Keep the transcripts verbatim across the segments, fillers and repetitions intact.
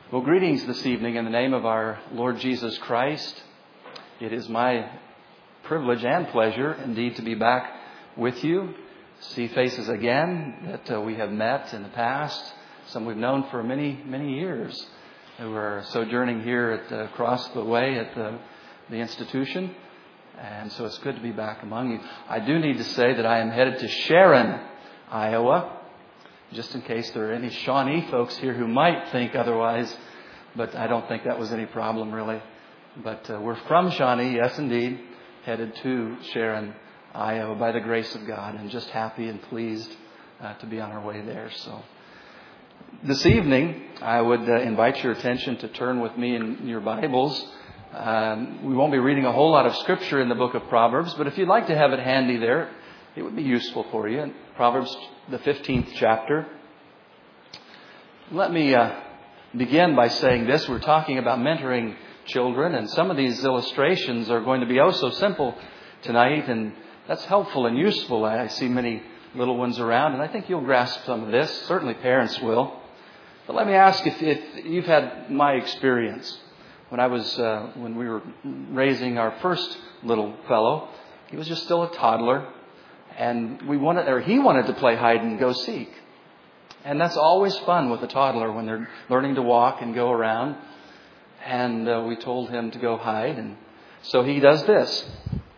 Well, greetings this evening in the name of our Lord Jesus Christ. It is my privilege and pleasure indeed to be back with you, see faces again that uh, we have met in the past, some we've known for many, many years, who are sojourning here at, uh, across the way at the, the institution. And so it's good to be back among you. I do need to say that I am headed to Sharon, Iowa, just in case there are any Shawnee folks here who might think otherwise, but I don't think that was any problem really. But uh, we're from Shawnee, yes indeed, headed to Sharon, Iowa by the grace of God, and just happy and pleased uh, to be on our way there. So this evening, I would uh, invite your attention to turn with me in your Bibles. Um, we won't be reading a whole lot of Scripture in the book of Proverbs, but if you'd like to have it handy there, it would be useful for you. Proverbs, the fifteenth chapter. Let me uh, begin by saying this. We're talking about mentoring children, and some of these illustrations are going to be oh so simple tonight, and that's helpful and useful. I see many little ones around, and I think you'll grasp some of this. Certainly parents will. But let me ask if, if you've had my experience. When I was, uh, when we were raising our first little fellow, he was just still a toddler. And we wanted, or he wanted to play hide and go seek. And that's always fun with a toddler when they're learning to walk and go around. And uh, we told him to go hide. And so he does this.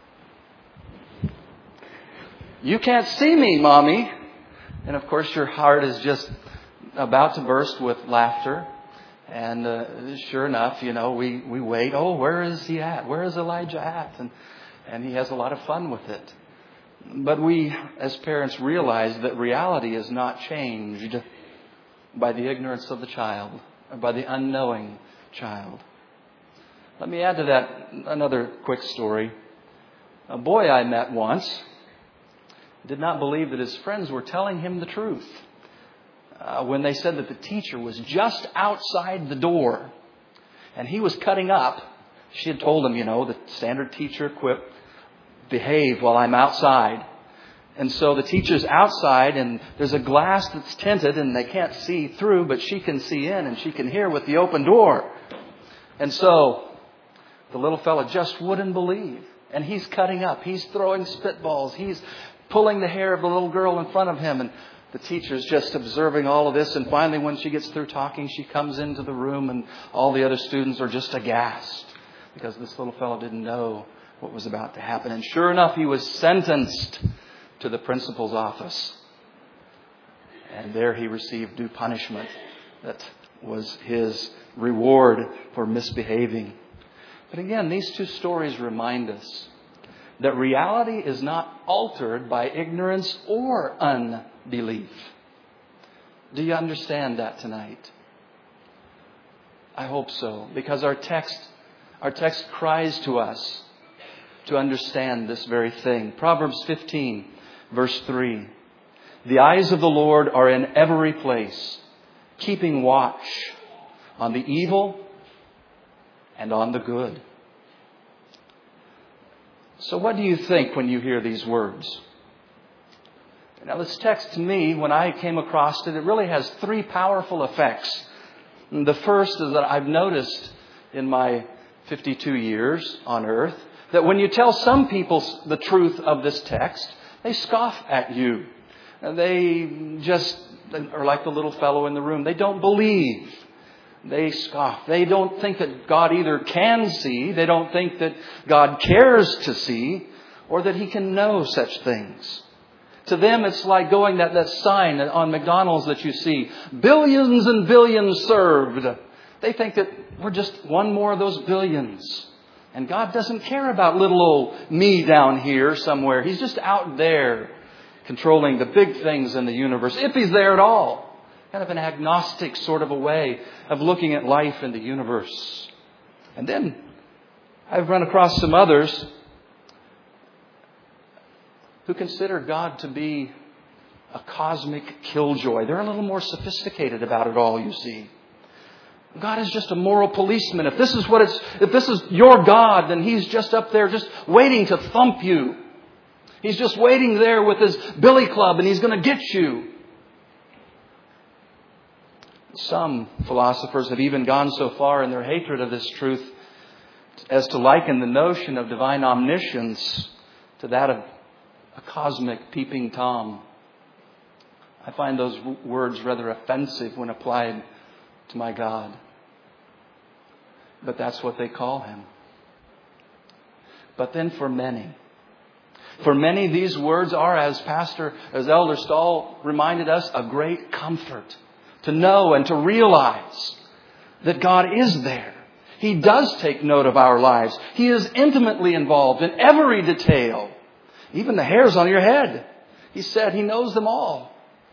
"You can't see me, Mommy." And of course your heart is just about to burst with laughter. And uh, sure enough, you know, we, we wait. Oh, where is he at? Where is Elijah at? And, and he has a lot of fun with it. But we, as parents, realize that reality is not changed by the ignorance of the child, or by the unknowing child. Let me add to that another quick story. A boy I met once did not believe that his friends were telling him the truth. Uh, when they said that the teacher was just outside the door and he was cutting up, she had told him, you know, the standard teacher quip, "Behave while I'm outside." And so the teacher's outside and there's a glass that's tinted and they can't see through, but she can see in and she can hear with the open door. And so the little fella just wouldn't believe. And he's cutting up. He's throwing spitballs. He's pulling the hair of the little girl in front of him. And the teacher's just observing all of this. And finally, when she gets through talking, she comes into the room and all the other students are just aghast because this little fellow didn't know what was about to happen. And sure enough, he was sentenced to the principal's office. And there he received due punishment that was his reward for misbehaving. But again, these two stories remind us that reality is not altered by ignorance or unbelief. Do you understand that tonight? I hope so, because our text, our text cries to us to understand this very thing. Proverbs fifteen, verse three. "The eyes of the Lord are in every place, keeping watch on the evil and on the good." So what do you think when you hear these words? Now this text to me, when I came across it, it really has three powerful effects. And the first is that I've noticed in my fifty-two years on earth that when you tell some people the truth of this text, they scoff at you. They just are like the little fellow in the room. They don't believe. They scoff. They don't think that God either can see, they don't think that God cares to see, or that He can know such things. To them, it's like going that, that sign on McDonald's that you see, "Billions and billions served." They think that we're just one more of those billions. And God doesn't care about little old me down here somewhere. He's just out there controlling the big things in the universe, if He's there at all. Kind of an agnostic sort of a way of looking at life in the universe. And then I've run across some others who consider God to be a cosmic killjoy. They're a little more sophisticated about it all, you see. God is just a moral policeman. If this is what it's, if this is your God, then He's just up there just waiting to thump you. He's just waiting there with his billy club and He's going to get you. Some philosophers have even gone so far in their hatred of this truth as to liken the notion of divine omniscience to that of a cosmic peeping Tom. I find those words rather offensive when applied to my God. But that's what they call Him. But then for many, for many these words are, as Pastor, as Elder Stahl reminded us, a great comfort to know and to realize that God is there. He does take note of our lives. He is intimately involved in every detail, even the hairs on your head. He said He knows them all.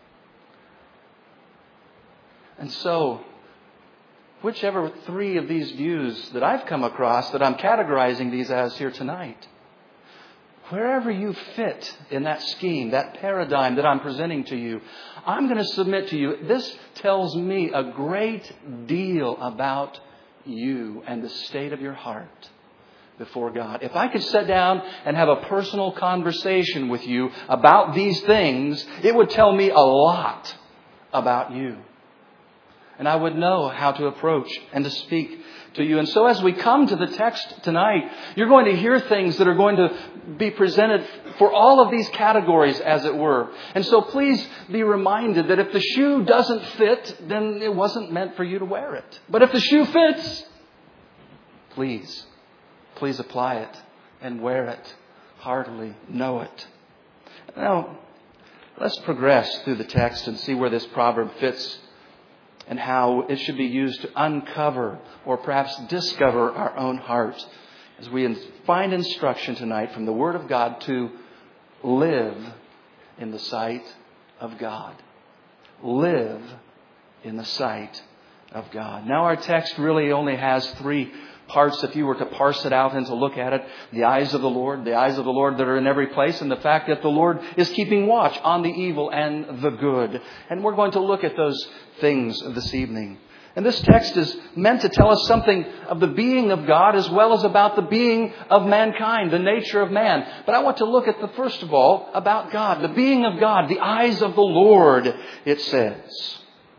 And so, whichever three of these views that I've come across, that I'm categorizing these as here tonight, wherever you fit in that scheme, that paradigm that I'm presenting to you, I'm going to submit to you, this tells me a great deal about you and the state of your heart before God. If I could sit down and have a personal conversation with you about these things, it would tell me a lot about you. And I would know how to approach and to speak to you. And so as we come to the text tonight, you're going to hear things that are going to be presented for all of these categories, as it were. And so please be reminded that if the shoe doesn't fit, then it wasn't meant for you to wear it. But if the shoe fits, please, please apply it and wear it heartily. Know it. Now, let's progress through the text and see where this proverb fits and how it should be used to uncover or perhaps discover our own heart as we find instruction tonight from the Word of God to live in the sight of God. Live in the sight of God. Now our text really only has three parts if you were to parse it out and to look at it. The eyes of the Lord, the eyes of the Lord that are in every place, and the fact that the Lord is keeping watch on the evil and the good. And we're going to look at those things this evening. And this text is meant to tell us something of the being of God as well as about the being of mankind, the nature of man. But I want to look at the first of all about God, the being of God, the eyes of the Lord, it says.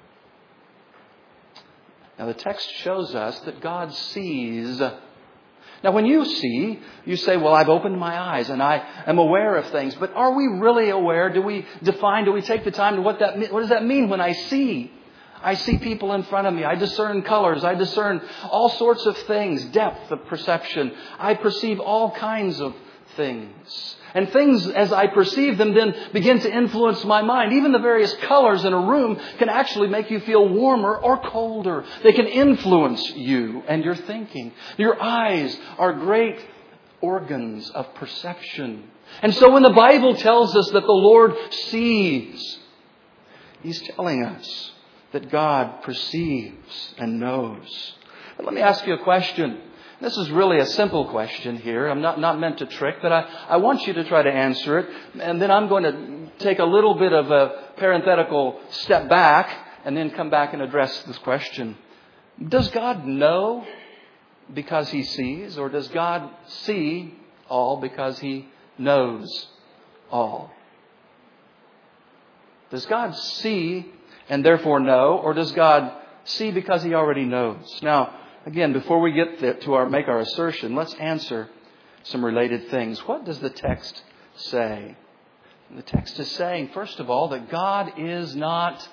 Now the text shows us that God sees. Now when you see, you say, well, I've opened my eyes and I am aware of things. But are we really aware? Do we define, do we take the time to what that, what does that mean when I see? I see people in front of me. I discern colors. I discern all sorts of things, depth of perception. I perceive all kinds of things. And things, as I perceive them, then begin to influence my mind. Even the various colors in a room can actually make you feel warmer or colder. They can influence you and your thinking. Your eyes are great organs of perception. And so when the Bible tells us that the Lord sees, He's telling us that God perceives and knows. But let me ask you a question. This is really a simple question here. I'm not, not meant to trick, but I, I want you to try to answer it. And then I'm going to take a little bit of a parenthetical step back and then come back and address this question. Does God know because He sees, or does God see all because He knows all? Does God see and therefore know, or does God see because He already knows? Now, again, before we get to our make our assertion, let's answer some related things. What does the text say? The text is saying, first of all, that God is not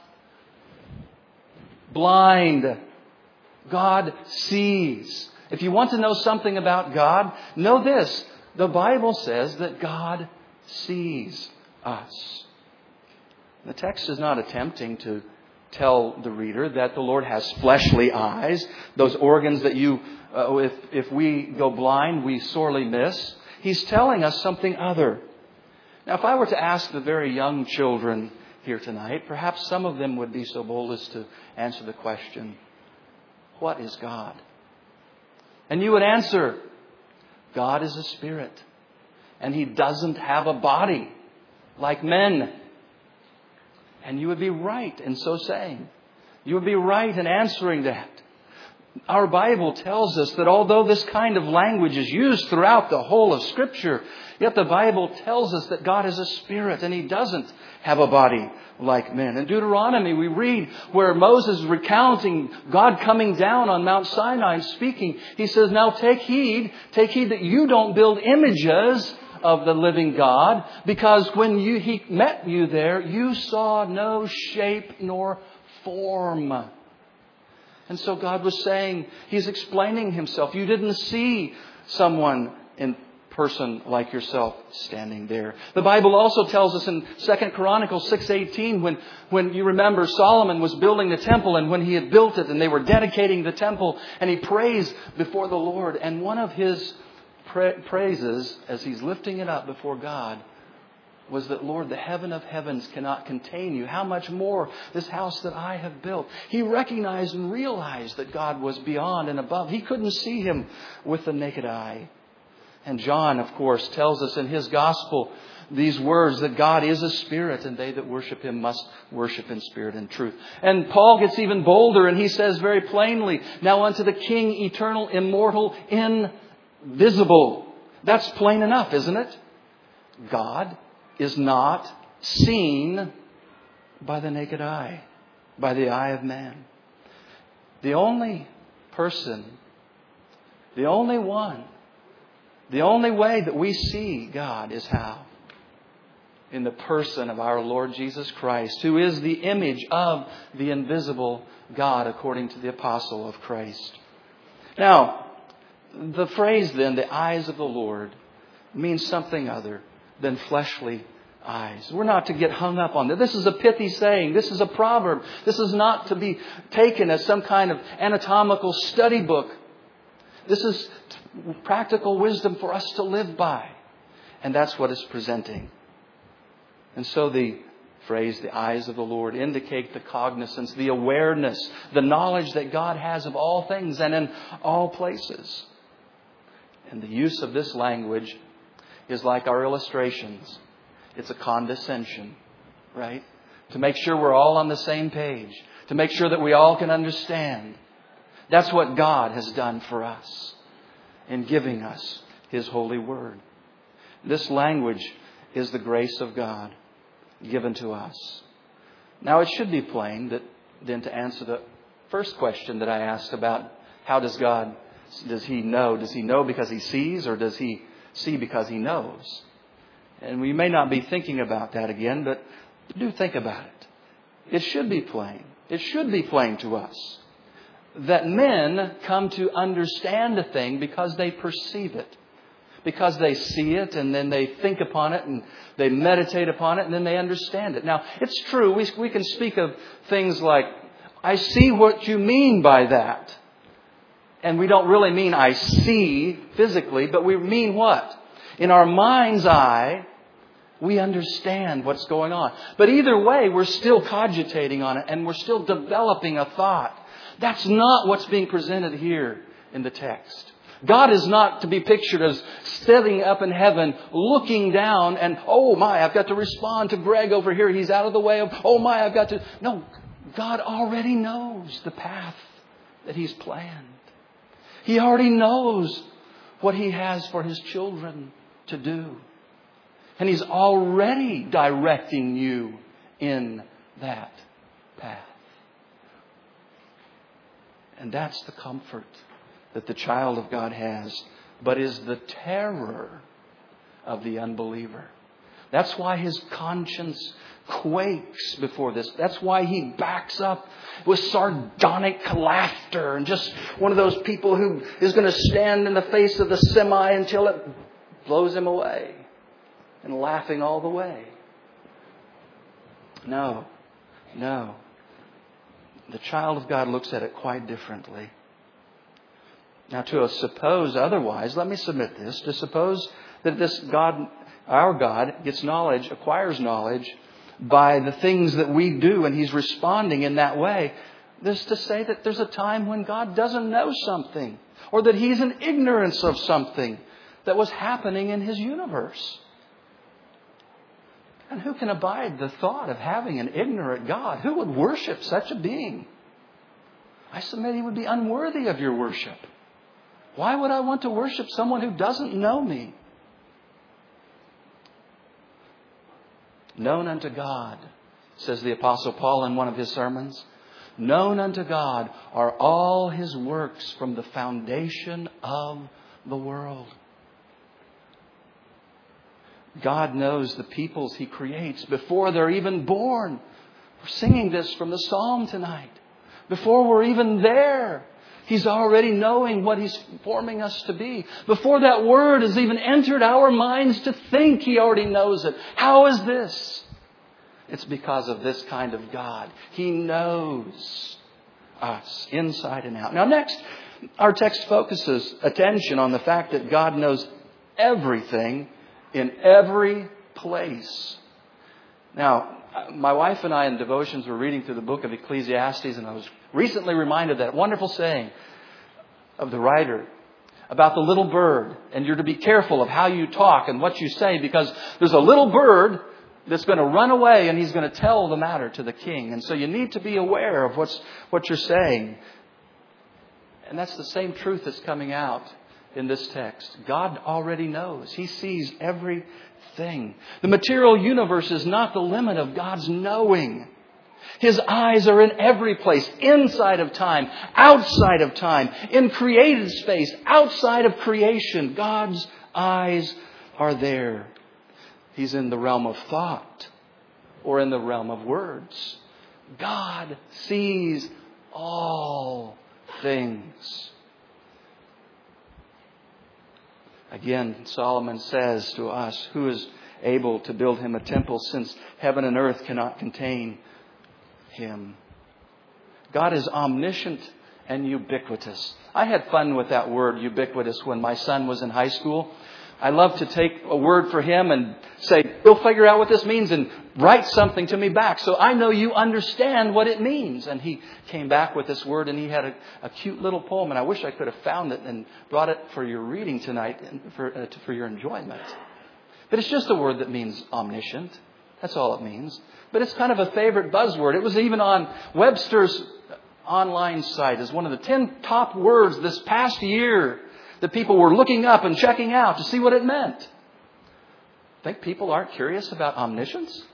blind. God sees. If you want to know something about God, know this. The Bible says that God sees us. The text is not attempting to tell the reader that the Lord has fleshly eyes, those organs that you, uh, if, if we go blind, we sorely miss. He's telling us something other. Now, if I were to ask the very young children here tonight, perhaps some of them would be so bold as to answer the question, what is God? And you would answer, God is a spirit, and He doesn't have a body like men. And you would be right in so saying. You would be right in answering that. Our Bible tells us that although this kind of language is used throughout the whole of Scripture, yet the Bible tells us that God is a spirit and He doesn't have a body like men. In Deuteronomy, we read where Moses is recounting God coming down on Mount Sinai and speaking. He says, now take heed, take heed that you don't build images of the living God, because when you, He met you there, you saw no shape nor form. And so God was saying, He's explaining Himself. You didn't see someone in person like yourself standing there. The Bible also tells us in Second Chronicles six eighteen, when, when you remember Solomon was building the temple, and when he had built it and they were dedicating the temple, and he prays before the Lord. And one of his pra- praises as he's lifting it up before God was that, Lord, the heaven of heavens cannot contain you. How much more this house that I have built? He recognized and realized that God was beyond and above. He couldn't see Him with the naked eye. And John, of course, tells us in his gospel these words, that God is a spirit, and they that worship Him must worship in spirit and truth. And Paul gets even bolder, and he says very plainly, now unto the King, eternal, immortal, invisible. That's plain enough, isn't it? God is not seen by the naked eye, by the eye of man. The only person, the only one, the only way that we see God is how? In the person of our Lord Jesus Christ, who is the image of the invisible God, according to the apostle of Christ. Now, the phrase then, the eyes of the Lord, means something other than fleshly eyes. We're not to get hung up on that. This is a pithy saying. This is a proverb. This is not to be taken as some kind of anatomical study book. This is practical wisdom for us to live by. And that's what it's presenting. And so the phrase, the eyes of the Lord, indicate the cognizance, the awareness, the knowledge that God has of all things and in all places. And the use of this language is like our illustrations. It's a condescension, right? To make sure we're all on the same page. To make sure that we all can understand. That's what God has done for us in giving us His holy word. This language is the grace of God given to us. Now, it should be plain that then to answer the first question that I asked about how does God, does He know? Does He know because He sees, or does He see because He knows? And we may not be thinking about that again, but do think about it. It should be plain. It should be plain to us that men come to understand a thing because they perceive it. Because they see it, and then they think upon it, and they meditate upon it, and then they understand it. Now, it's true. We, we can speak of things like, I see what you mean by that. And we don't really mean I see physically, but we mean what? In our mind's eye, we understand what's going on. But either way, we're still cogitating on it, and we're still developing a thought. That's not what's being presented here in the text. God is not to be pictured as sitting up in heaven, looking down and, oh my, I've got to respond to Greg over here. He's out of the way. Of, oh my, I've got to. No, God already knows the path that He's planned. He already knows what He has for His children to do. And He's already directing you in that path. And that's the comfort that the child of God has, but is the terror of the unbeliever. That's why his conscience quakes before this. That's why he backs up with sardonic laughter and just one of those people who is going to stand in the face of the semi until it blows him away and laughing all the way. No, no. The child of God looks at it quite differently. Now, to suppose otherwise, let me submit this, to suppose that this God, our God, gets knowledge, acquires knowledge by the things that we do, and He's responding in that way, this to say that there's a time when God doesn't know something, or that He's in ignorance of something that was happening in His universe. And who can abide the thought of having an ignorant God? Who would worship such a being? I submit he would be unworthy of your worship. Why would I want to worship someone who doesn't know me? Known unto God, says the Apostle Paul in one of his sermons, known unto God are all His works from the foundation of the world. God knows the peoples He creates before they're even born. We're singing this from the Psalm tonight. Before we're even there, He's already knowing what He's forming us to be. Before that word has even entered our minds to think, He already knows it. How is this? It's because of this kind of God. He knows us inside and out. Now next, our text focuses attention on the fact that God knows everything in every place. Now, my wife and I in devotions were reading through the book of Ecclesiastes, and I was recently reminded of that wonderful saying of the writer about the little bird. And you're to be careful of how you talk and what you say, because there's a little bird that's going to run away and he's going to tell the matter to the king. And so you need to be aware of what's what you're saying. And that's the same truth that's coming out in this text. God already knows. He sees everything. The material universe is not the limit of God's knowing. His eyes are in every place, inside of time, outside of time, in created space, outside of creation. God's eyes are there. He's in the realm of thought or in the realm of words. God sees all things. Again, Solomon says to us, who is able to build Him a temple, since heaven and earth cannot contain Him? God is omniscient and ubiquitous. I had fun with that word, ubiquitous, when my son was in high school. I love to take a word for him and say, go figure out what this means and write something to me back so I know you understand what it means. And he came back with this word, and he had a, a cute little poem, and I wish I could have found it and brought it for your reading tonight and for, uh, for your enjoyment. But it's just a word that means omniscient. That's all it means. But it's kind of a favorite buzzword. It was even on Webster's online site as one of the ten top words this past year that people were looking up and checking out to see what it meant. Think people aren't curious about omniscience?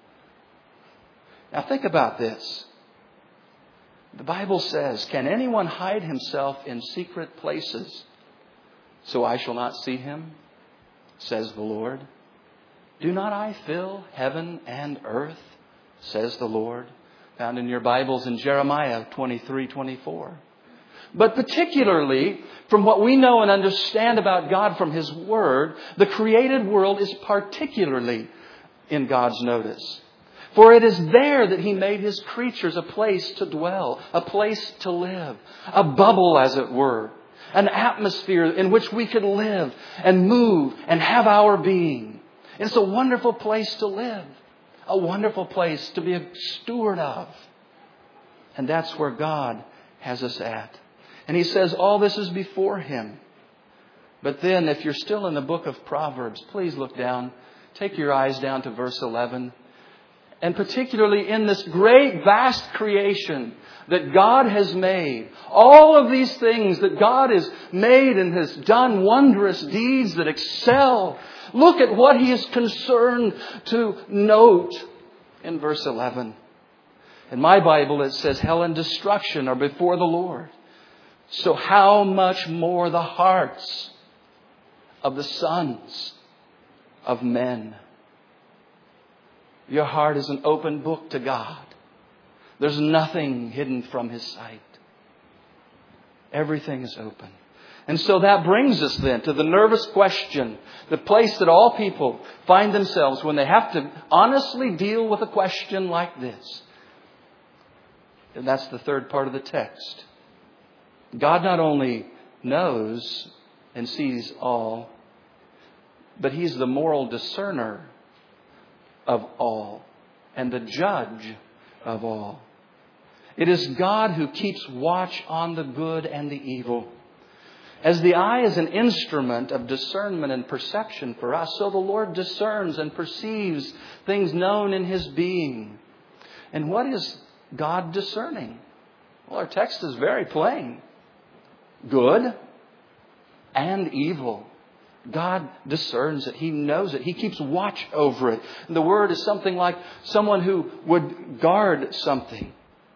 Now think about this. The Bible says, can anyone hide himself in secret places so I shall not see him? Says the Lord. Do not I fill heaven and earth? Says the Lord. Found in your Bibles in Jeremiah twenty-three twenty-four. But particularly from what we know and understand about God from His Word, the created world is particularly in God's notice. For it is there that He made His creatures a place to dwell, a place to live, a bubble, as it were, an atmosphere in which we could live and move and have our being. It's a wonderful place to live, a wonderful place to be a steward of. And that's where God has us at. And He says all this is before Him. But then if you're still in the book of Proverbs, please look down. Take your eyes down to verse eleven. And particularly in this great, vast creation that God has made. All of these things that God has made and has done wondrous deeds that excel. Look at what He is concerned to note in verse eleven. In my Bible it says hell and destruction are before the Lord. So how much more the hearts of the sons of men? Your heart is an open book to God. There's nothing hidden from His sight. Everything is open. And so that brings us then to the nervous question, the place that all people find themselves when they have to honestly deal with a question like this. And that's the third part of the text. God not only knows and sees all, but He's the moral discerner of all and the judge of all. It is God who keeps watch on the good and the evil. As the eye is an instrument of discernment and perception for us, so the Lord discerns and perceives things known in His being. And what is God discerning? Well, our text is very plain. Good and evil. God discerns it. He knows it. He keeps watch over it. And the word is something like someone who would guard something.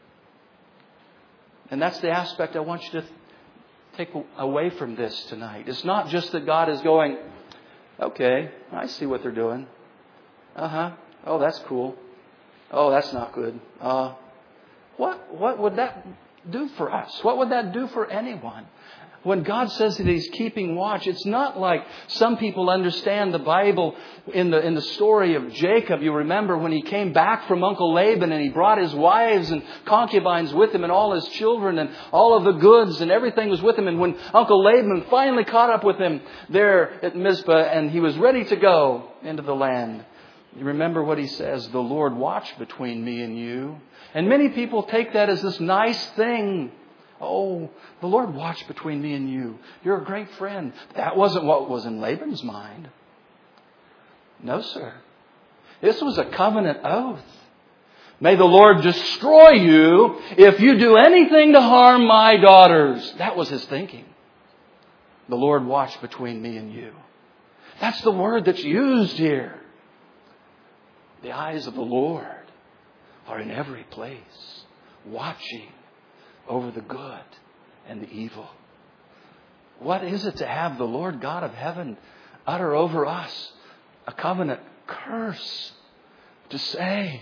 And that's the aspect I want you to take away from this tonight. It's not just that God is going, okay, I see what they're doing. Uh-huh. Oh, that's cool. Oh, that's not good. Uh, what, what would that do for us? What would that do for anyone? When God says that He's keeping watch, it's not like some people understand the Bible in the in the story of Jacob. You remember when he came back from Uncle Laban and he brought his wives and concubines with him and all his children and all of the goods and everything was with him. And when Uncle Laban finally caught up with him there at Mizpah and he was ready to go into the land, you remember what he says, the Lord watched between me and you. And many people take that as this nice thing. Oh, the Lord watched between me and you. You're a great friend. That wasn't what was in Laban's mind. No, sir. This was a covenant oath. May the Lord destroy you if you do anything to harm my daughters. That was his thinking. The Lord watched between me and you. That's the word that's used here. The eyes of the Lord are in every place, watching over the good and the evil. What is it to have the Lord God of heaven utter over us a covenant curse? To say,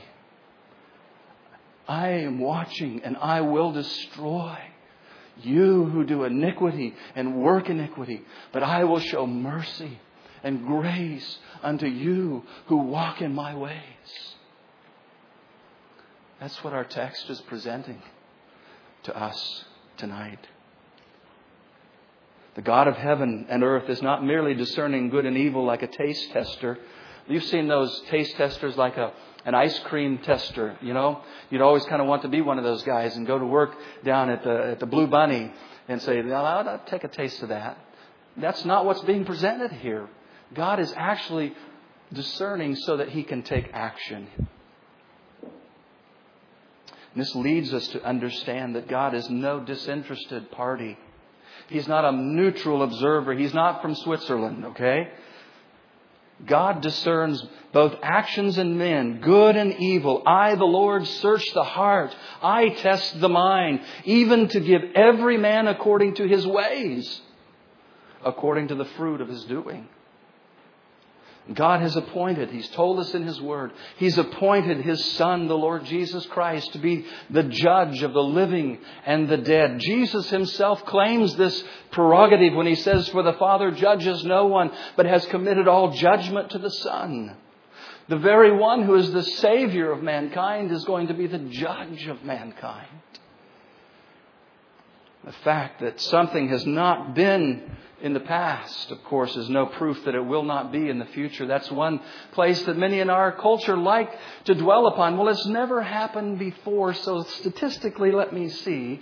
I am watching and I will destroy you who do iniquity and work iniquity, but I will show mercy and grace unto you who walk in my ways. That's what our text is presenting to us tonight. The God of heaven and earth is not merely discerning good and evil like a taste tester. You've seen those taste testers like a an ice cream tester, you know. You'd always kind of want to be one of those guys and go to work down at the at the Blue Bunny and say, well, I'll take a taste of that. That's not what's being presented here. God is actually discerning so that He can take action. And this leads us to understand that God is no disinterested party. He's not a neutral observer. He's not from Switzerland, okay? God discerns both actions and men, good and evil. I, the Lord, search the heart. I test the mind, even to give every man according to his ways, according to the fruit of his doing. God has appointed, He's told us in His Word, He's appointed His Son, the Lord Jesus Christ, to be the judge of the living and the dead. Jesus Himself claims this prerogative when He says, for the Father judges no one, but has committed all judgment to the Son. The very one who is the Savior of mankind is going to be the judge of mankind. The fact that something has not been in the past, of course, is no proof that it will not be in the future. That's one place that many in our culture like to dwell upon. Well, it's never happened before, so statistically, let me see.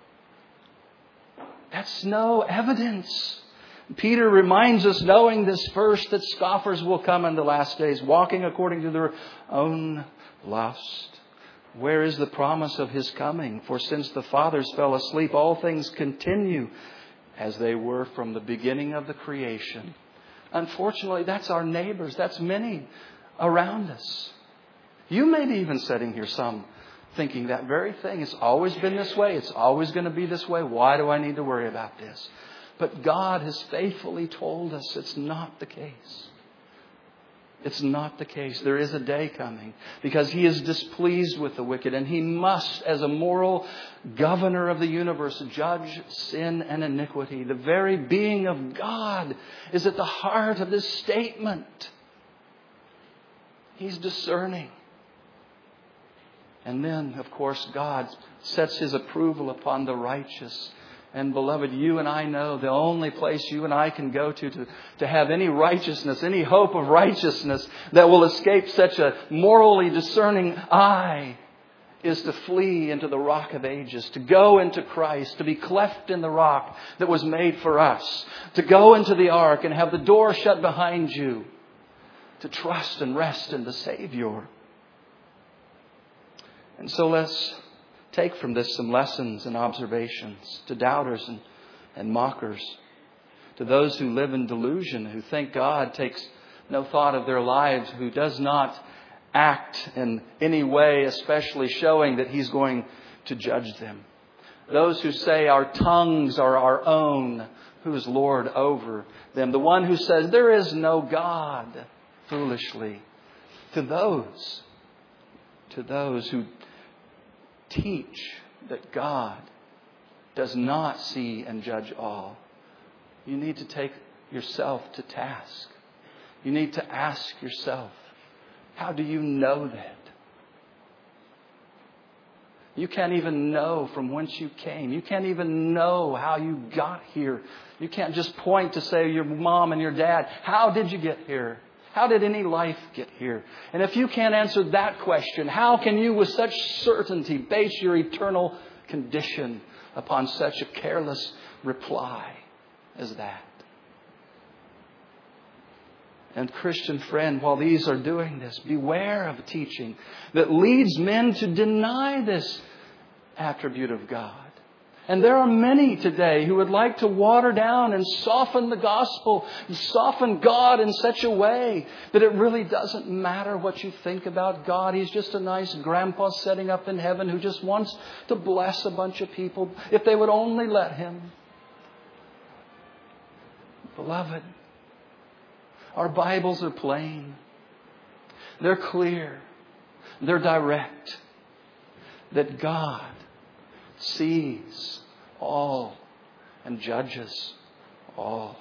That's no evidence. Peter reminds us, knowing this first, that scoffers will come in the last days, walking according to their own lust. Where is the promise of His coming? For since the fathers fell asleep, all things continue as they were from the beginning of the creation. Unfortunately, that's our neighbors. That's many around us. You may be even sitting here, some thinking that very thing. It's always been this way. It's always going to be this way. Why do I need to worry about this? But God has faithfully told us it's not the case. It's not the case. There is a day coming because He is displeased with the wicked, and He must, as a moral governor of the universe, judge sin and iniquity. The very being of God is at the heart of this statement. He's discerning. And then, of course, God sets His approval upon the righteous. And beloved, you and I know the only place you and I can go to, to to have any righteousness, any hope of righteousness that will escape such a morally discerning eye is to flee into the rock of ages, to go into Christ, to be cleft in the rock that was made for us, to go into the ark and have the door shut behind you, to trust and rest in the Savior. And so let's take from this some lessons and observations to doubters and, and mockers, to those who live in delusion, who think God takes no thought of their lives, who does not act in any way, especially showing that He's going to judge them. Those who say our tongues are our own, who is Lord over them. The one who says there is no God, foolishly. To those, to those who teach that God does not see and judge all, you need to take yourself to task. You need to ask yourself, how do you know that? You can't even know from whence you came. You can't even know how you got here. You can't just point to say your mom and your dad. How did you get here? How did any life get here? And if you can't answer that question, how can you with such certainty base your eternal condition upon such a careless reply as that? And Christian friend, while these are doing this, beware of teaching that leads men to deny this attribute of God. And there are many today who would like to water down and soften the gospel, and soften God in such a way that it really doesn't matter what you think about God. He's just a nice grandpa sitting up in heaven who just wants to bless a bunch of people if they would only let Him. Beloved, our Bibles are plain. They're clear. They're direct. That God sees all and judges all.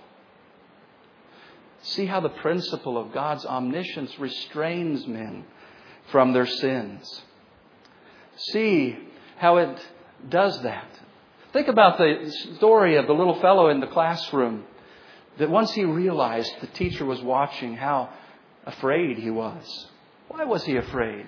See how the principle of God's omniscience restrains men from their sins. See how it does that. Think about the story of the little fellow in the classroom, that once he realized the teacher was watching, how afraid he was. Why was he afraid?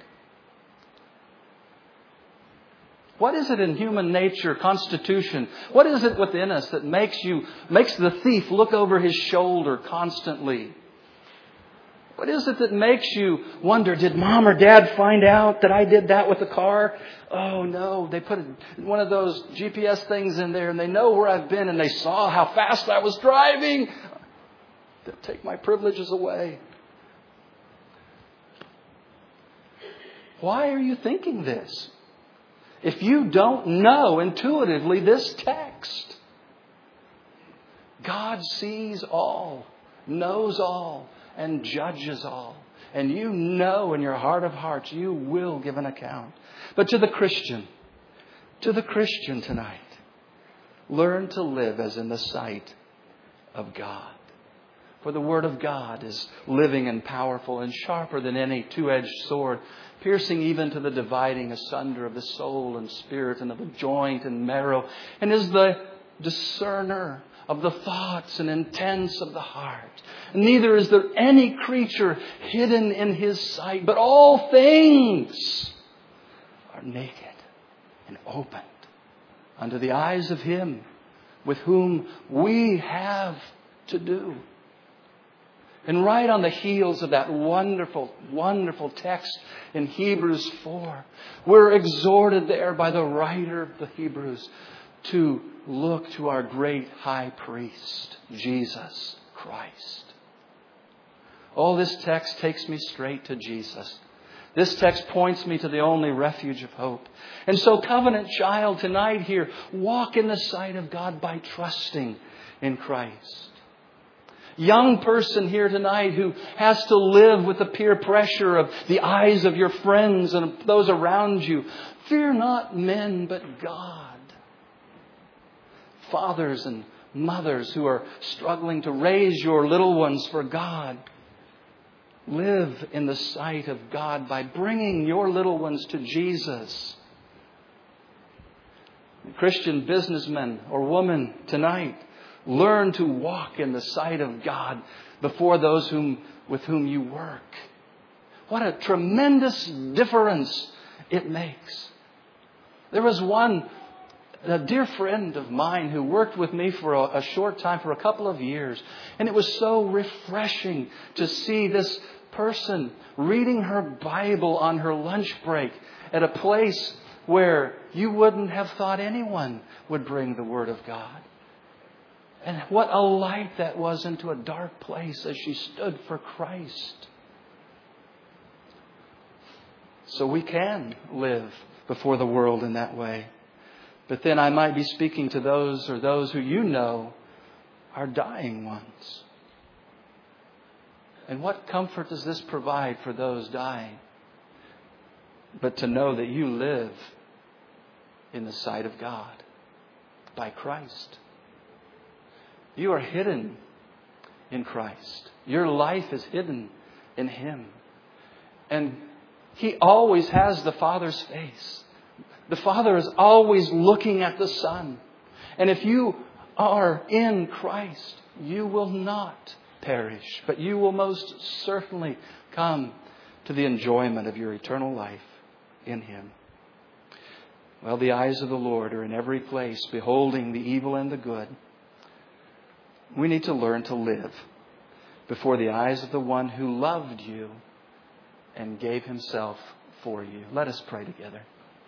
What is it in human nature, constitution? What is it within us that makes you, makes the thief look over his shoulder constantly? What is it that makes you wonder, did mom or dad find out that I did that with the car? Oh no, they put one of those G P S things in there and they know where I've been and they saw how fast I was driving. They'll take my privileges away. Why are you thinking this? If you don't know intuitively this text, God sees all, knows all, and judges all. And you know in your heart of hearts you will give an account. But to the Christian, to the Christian tonight, learn to live as in the sight of God. For the Word of God is living and powerful and sharper than any two-edged sword, piercing even to the dividing asunder of the soul and spirit and of the joint and marrow, and is the discerner of the thoughts and intents of the heart. Neither is there any creature hidden in His sight, but all things are naked and opened under the eyes of Him with whom we have to do. And right on the heels of that wonderful, wonderful text in Hebrews four, we're exhorted there by the writer of the Hebrews to look to our great high priest, Jesus Christ. Oh, this text takes me straight to Jesus. This text points me to the only refuge of hope. And so, covenant child, tonight here, walk in the sight of God by trusting in Christ. Young person here tonight who has to live with the peer pressure of the eyes of your friends and those around you. Fear not men, but God. Fathers and mothers who are struggling to raise your little ones for God. Live in the sight of God by bringing your little ones to Jesus. Christian businessman or woman tonight, learn to walk in the sight of God before those whom, with whom you work. What a tremendous difference it makes. There was one, a dear friend of mine who worked with me for a, a short time, for a couple of years. And it was so refreshing to see this person reading her Bible on her lunch break at a place where you wouldn't have thought anyone would bring the Word of God. And what a light that was into a dark place as she stood for Christ. So we can live before the world in that way. But then I might be speaking to those or those who you know are dying ones. And what comfort does this provide for those dying? But to know that you live in the sight of God by Christ. You are hidden in Christ. Your life is hidden in Him. And He always has the Father's face. The Father is always looking at the Son. And if you are in Christ, you will not perish, but you will most certainly come to the enjoyment of your eternal life in Him. Well, the eyes of the Lord are in every place, beholding the evil and the good. We need to learn to live before the eyes of the one who loved you and gave Himself for you. Let us pray together.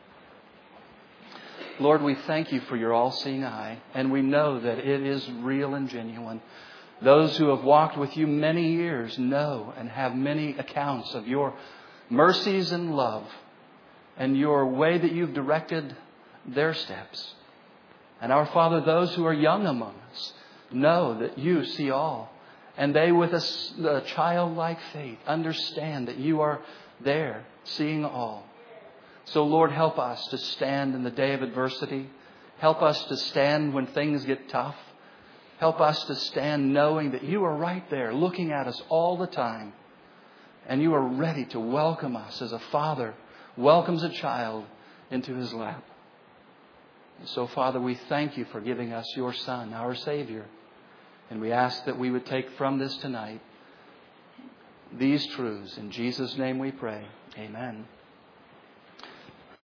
Lord, we thank You for Your all-seeing eye, and we know that it is real and genuine. Those who have walked with You many years know and have many accounts of Your mercies and love and Your way that You've directed their steps. And our Father, those who are young among us know that You see all. And they, with a, a childlike faith, understand that You are there, seeing all. So, Lord, help us to stand in the day of adversity. Help us to stand when things get tough. Help us to stand knowing that You are right there, looking at us all the time. And You are ready to welcome us as a father welcomes a child into his lap. So, Father, we thank You for giving us Your Son, our Savior. And we ask that we would take from this tonight these truths. In Jesus' name we pray. Amen.